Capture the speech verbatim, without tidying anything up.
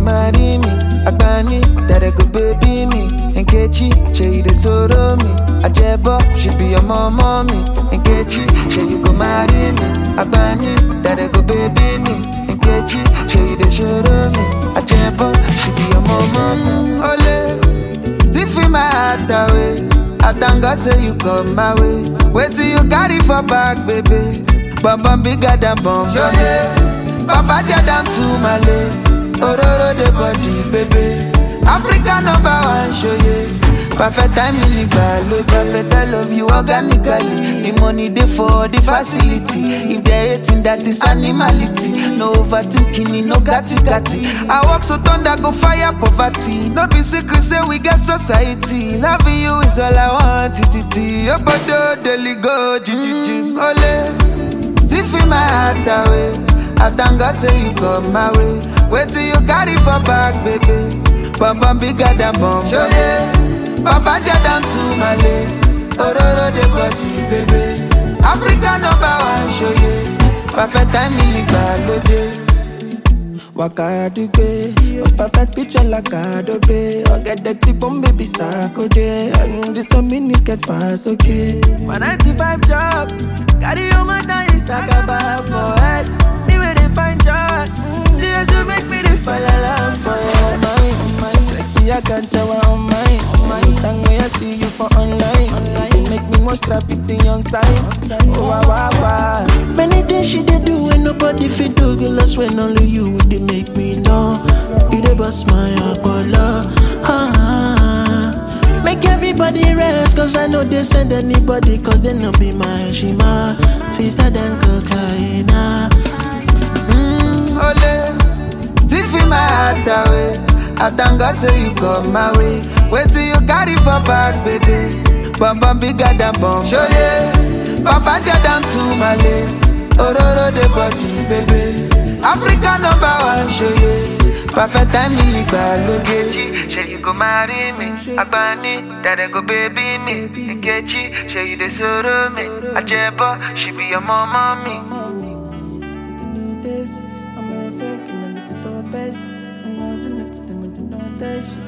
marry me. Agbani, that I go baby me. Nkechi, say you dey sorrow me. Ajebo, she be your mom, mommy. Nkechi, say you go marry me. Agbani, that I go baby me. Nkechi, say you dey sorrow me. Ajebo, she be your mom, mommy. Ole, tiffy my heart away. I thank God say you come my way. Wait till you carry for back, baby. Bum bum bigger than bum. Show yeah. Papa down to Malay. Ororo the body, baby. Africa number one, show yeah. Perfect time in the perfect I love you organically. The money they for the facility. If they're hating, that is animality. No overthinking, no gatti gatti. I walk so thunder, go fire poverty. No be secret, say we get society. Loving you is all I want. Titi, your body daily go, jijiji. Ole, tiffy my heart away. I thank God say you come my way. Wait till you carry for back, baby. Bum bum bigger than bum. Show yeah. Papa down to Malay. Ororo the body, baby. Africa number one, show yeah. Perfect time in the Waka dupe, a perfect picture like Adobe. I get the tip on baby Sakode. And this a mini get fast, okay. My ninety-five job, carry on my nice Sakaba for head. Me where they find job. See as you make me the fall love for you. My, my sexy, I can't tell her on my, on my. Time when I see you for online, online. You make me most trafficking on site. Oh, wow, wow, wow. Many things she did do when nobody fit do. Girl, that's when only you would they make me know. You dey bust my Apollo. Ah, ah. Make everybody rest, cause I know they send anybody, cause they no be my Shima. Sweeter than cocaine. Mmm, ole, tiffy my heart away. I thank God say you come my way. Wait till you carry for back, baby. Bum bum bigger than bum. Show yeah. Papa down to Malay. Ororo the body, baby. Africa number one, show yeah. Perfect time in the Nkechi, say you go marry me. Agbani, that I go baby me. Nkechi, say you dey sorrow me. Ajebo, she be your mom, mommy. I'm a fake, I'm a little best. I'm a little best.